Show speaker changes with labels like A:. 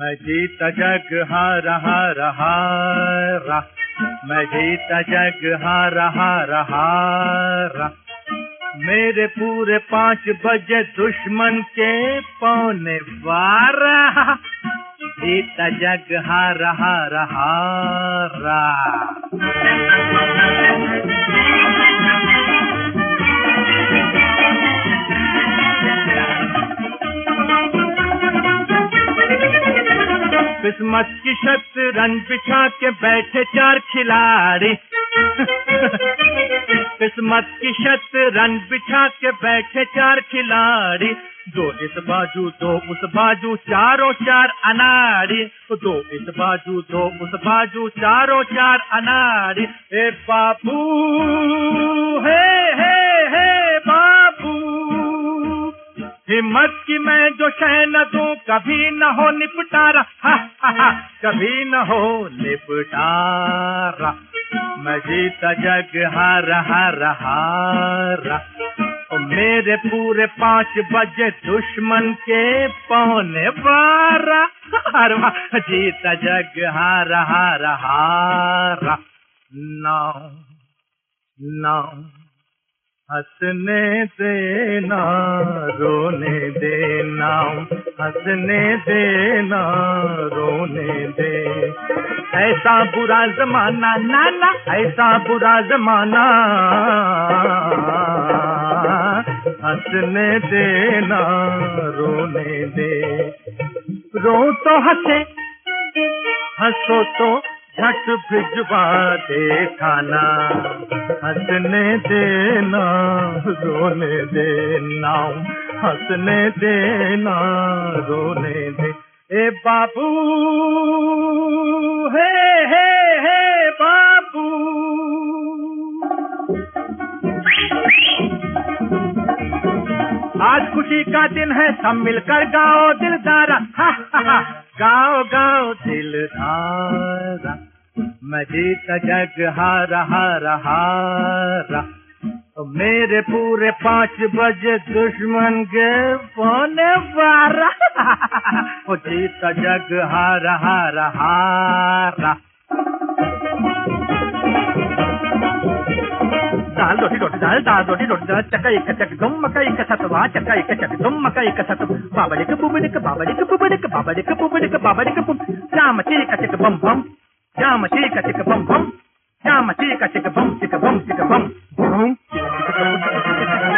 A: मैं जीता जग हारा हारा हारा, मैं जीता जग हारा हारा हारा। मेरे पूरे 5 बजे दुश्मन के 11:15, जीता जग हारा हारा हारा। किस्मत की शतरंज बिछा के बैठे 4 खिलाड़ी, किस्मत की शतरंज बिछा के बैठे 4 खिलाड़ी। 2 इस बाजू 2 उस बाजू, चारों 4 अनाड़ी। 2 इस बाजू 2 उस बाजू, चारों 4 अनाड़ी। हे बाबू, हे बाबू, हिम्मत की मैं जो शह न दूं, कभी न हो निपटारा, हा हा हा, कभी न हो निपटारा। मैं जीता जग हारा हारा हारा। मेरे पूरे 5 बजे दुश्मन के 11:15, जीता जग हारा हारा हारा। नाउ हंसने देना, रोने देना, हंसने देना, रोने दे। ऐसा बुरा जमाना नाना, ऐसा बुरा जमाना, हंसने देना, रोने दे। रो तो हंसे, हंसो तो झट भिजवा दे खाना, हंसने देना, रोने देना, हंसने देना, रोने दे। ए बाबू, हे बाबू। आज खुशी का दिन है, सब मिलकर गाओ दिलदारा, हा हा हा, गाओ गाओ दिलदारा। मैं जीता जग हारा हारा हारा। मेरे पूरे 5 बजे दुश्मन के 11:15, वो जीता जग हारा हारा हारा। दाल रोटी रोटी दाल, दाल रोटी रोटी दाल, चक्का एक चक दुम, मका एक सतवा, चक्का एक चक दुम, मका एक सत, बाबड़िक बुबड़िक बाबड़िक बुबड़िक बाबड़िक बुबड़िक बाबड़िक बुम, जाम चिक चिक बम बम, जाम चिक चिक बम बम, जाम चिक चिक बम चिक बम चिक बम, बम चिक चिक बम।